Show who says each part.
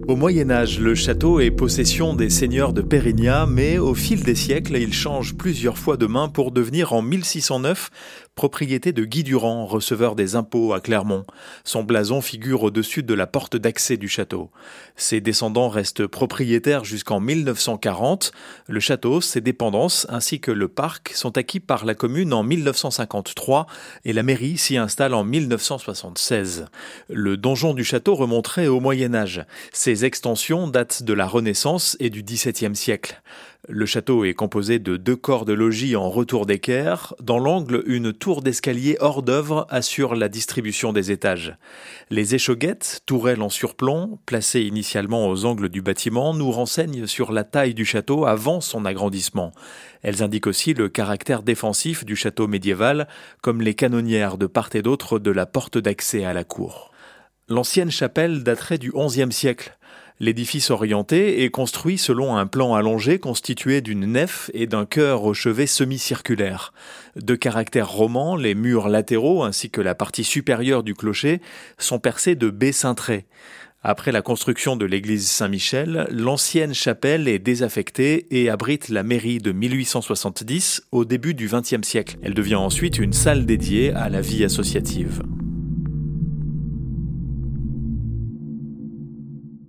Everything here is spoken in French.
Speaker 1: Au Moyen-Âge, le château est possession des seigneurs de Pérignat, mais au fil des siècles, il change plusieurs fois de main pour devenir en 1609 propriété de Guy Durand, receveur des impôts à Clermont. Son blason figure au-dessus de la porte d'accès du château. Ses descendants restent propriétaires jusqu'en 1940. Le château, ses dépendances ainsi que le parc sont acquis par la commune en 1953 et la mairie s'y installe en 1976. Le donjon du château remonterait au Moyen-Âge. Ses extensions datent de la Renaissance et du XVIIe siècle. Le château est composé de 2 corps de logis en retour d'équerre. Dans l'angle, une tour d'escalier hors d'œuvre assure la distribution des étages. Les échauguettes, tourelles en surplomb, placées initialement aux angles du bâtiment, nous renseignent sur la taille du château avant son agrandissement. Elles indiquent aussi le caractère défensif du château médiéval, comme les canonnières de part et d'autre de la porte d'accès à la cour. L'ancienne chapelle daterait du XIe siècle. L'édifice orienté est construit selon un plan allongé constitué d'une nef et d'un chœur au chevet semi-circulaire. De caractère roman, les murs latéraux ainsi que la partie supérieure du clocher sont percés de baies cintrées. Après la construction de l'église Saint-Michel, l'ancienne chapelle est désaffectée et abrite la mairie de 1870 au début du XXe siècle. Elle devient ensuite une salle dédiée à la vie associative.